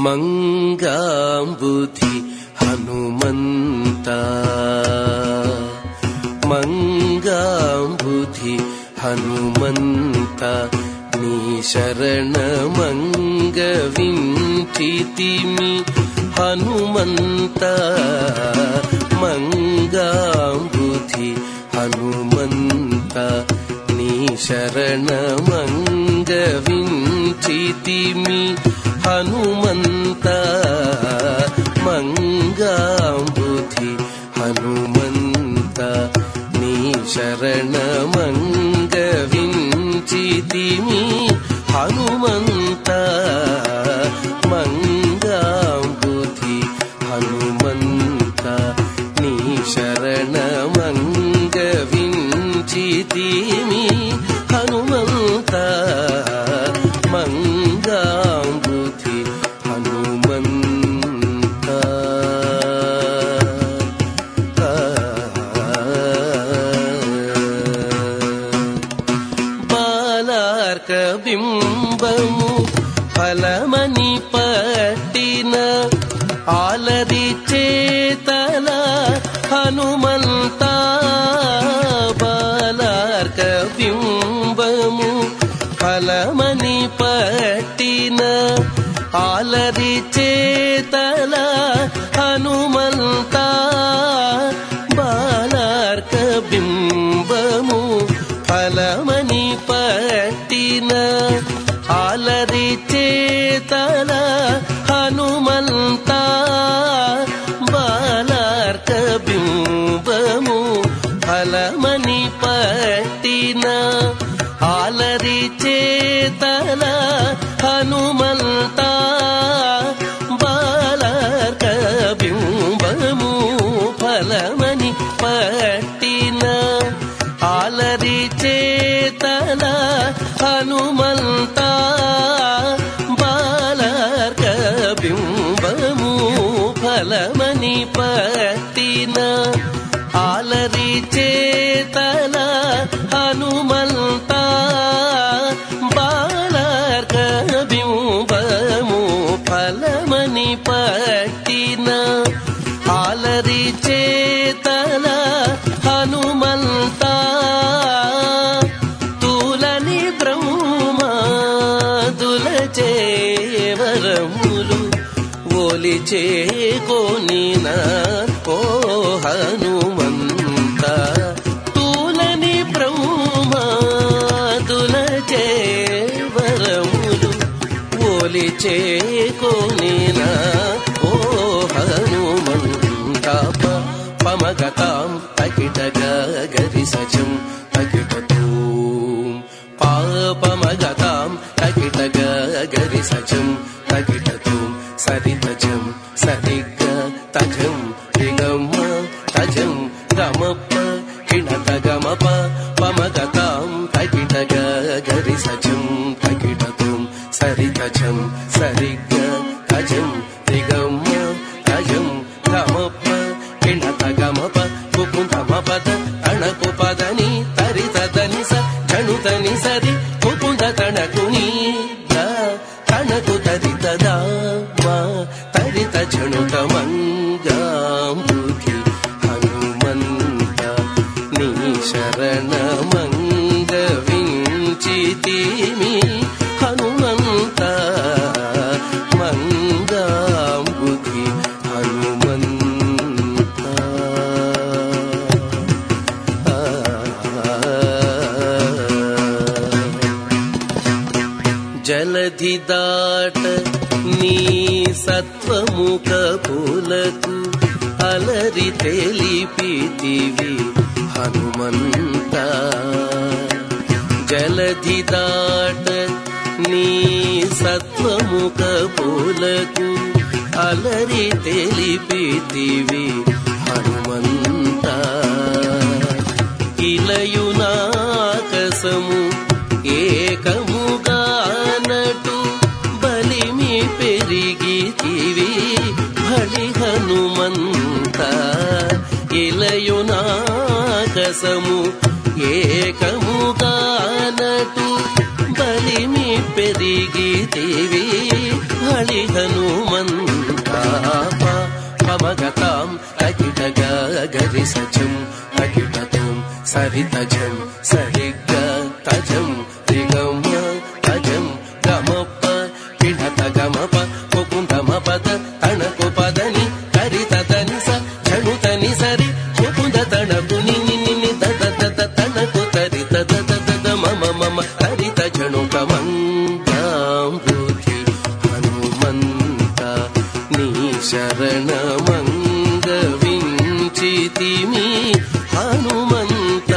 మంగాంబుధి హనుమంత మంగాంబుధి హనుమంత నీ శరణమంగ వించితిమి హనుమంత మంగాంబుధి హనుమంత నీ శరణమంగ వించితిమి హనుమంత మంగాంబుధి హనుమంత నీ శరణమంగ వించితిమి హనుమంత మంగాంబుధి హనుమంత నీ శరణమంగ వించితిమి హనుమంత మంగాంబుధి హనుమంత. బాలార్క బింబము ఫలమని పట్టిన ఆలరి చేతల హనుమంత బాలార్క బింబము ఫలమని పట్టిన ఆలరి చేతల హనుమంత బాలార్క బింబము ఫలమని పట్టిన ఆలరి చేతల హనుమంత బాలార్క బింబము ఫలమని పట్టిన ఆలరి చేతల హనుమంత బాలార్క బింబము ఫలమని పట్టిన ఆలరి చేతల హనుమంత బాలార్క బింబము ఫలమని పట్టిన ఆలరి చేతల హనుమంత బాలార్క బింబము ఫలమని పట్టిన ఆలరి చేతల హనుమంత తులని బ్రహ్మాదుల చేవరములు ఓలి చేకొనిన ఓ హనుమంత తులని బ్రహ్మాదుల చేవరములు ఓలి చేకొనిన ఓ హనుమంత పమగతాం తకిటగ గరి సజం తకిటతూం పాపమగతాం తకిటగ గరి సజం తకిటతూం సరితజం సరిగ తజం రిగమ్మ తజం గమప్ప కిణత గమప పమగతాం తకిటగ గరి సజం తకిటతూం సరితజం సరిగ తజం రిగమ్మ తజం గమప్ప కిణత గమప కుకుంత మపద తణకు పదని తరితదని స జణుతని సరి కుకుంత తణకుని తణకు తరితద మా తరిత జణుత మంగాంబుధి హనుమంత నీ శరణమంగ వించితిమి హనుమంత మంగాంబుధి హనుమంత. జలధి దాట నీ సత్వముఖ పూలకు అలరి తెలిపితివి హనుమంత జలధి దాట నీ సత్వముఖ పూలకు అలరి తెలిపితివి హనుమంత ఇలయునాకసము ఏకముగానటు బలిమి పెరిగితివి బలి హనుమంత ఇలయునాకసము ఏకముగానటు బలి బలిమి పెరిగితివి హళి హనుమంత పమగతాం తకిటగ గరి సజం తకిటతం సరితజం సరిగ తజం రిగమ తజం గమప పిణత గమప ముకుందమ పద తణకు పదని కరితని స జనుతని సరి ముకుంద తణకు నిని దద దద తణకు తరిత దద దద మమ మమ తరిత జనుక మంగాంబుధి హనుమంత నీ శరణమంగ వించితిమి హనుమంత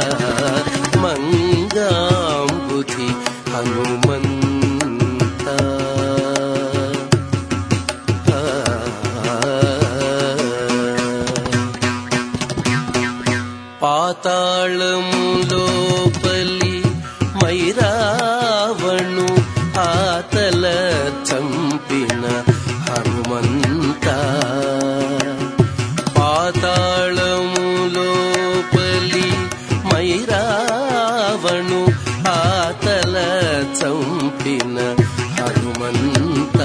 మంగాంబుధి హనుమంత. పాతాళములోపలి మైరావణు ఆతల చంపిన హనుమంత పాతాళములోపలి మైరావణు ఆతల చంపిన హనుమంత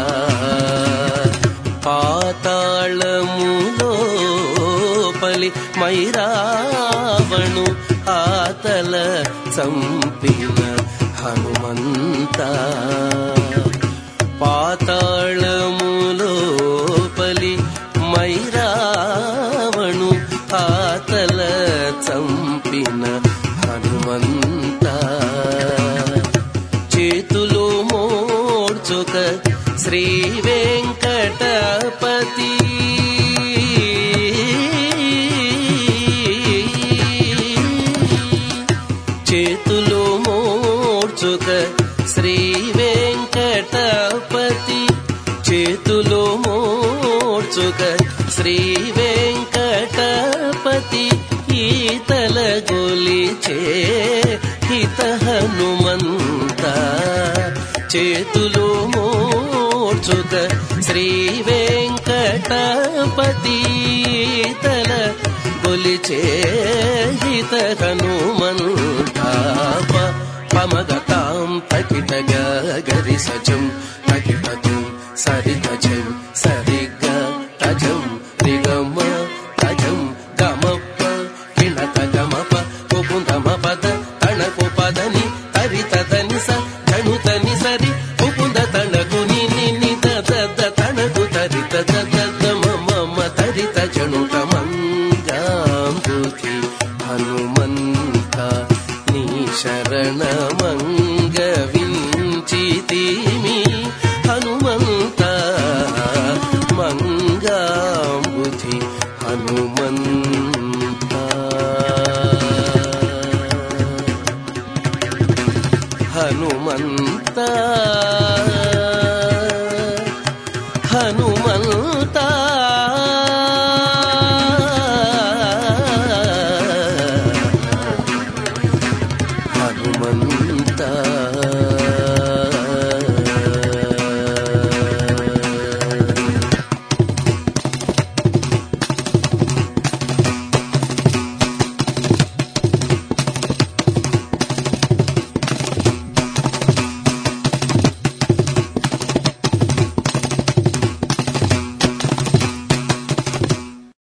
పాతాళములోపలి మైరావణు ఆతల చంపిన హనుమంత పాతాళములోపలి మైరావణు ఆతల చంపిన హనుమంత చేతులు మోడ్చుక శ్రీ వెంకటపతి చేతులు మోడ్చుక శ్రీ వెంకటపతి చేతులు మోడ్చుక శ్రీ వెంకటపతి ఈతల గొలిచే హిత హనుమంత చేతులు మోడ్చుక శ్రీ వెంకటపతి ఈతల గొలిచే హిత హనుమంత పమగతాం తకిటగ గరి సజం తకిటతం సరితజం సరిగ తజం రిగమ తజం గమప పిణత గమప ముకుందమ పద తణకు పదని తరితని స జనుతని సరి ముకుంద తణకు నిని దద తణకు తరిత దద మమ తరిత జనుత మంగాంబుధి హనుమంత నీ శరణమంగ వించితిమి హనుమంత మంగాంబుధి హనుమంత హనుమంత హనుమంత హనుమంత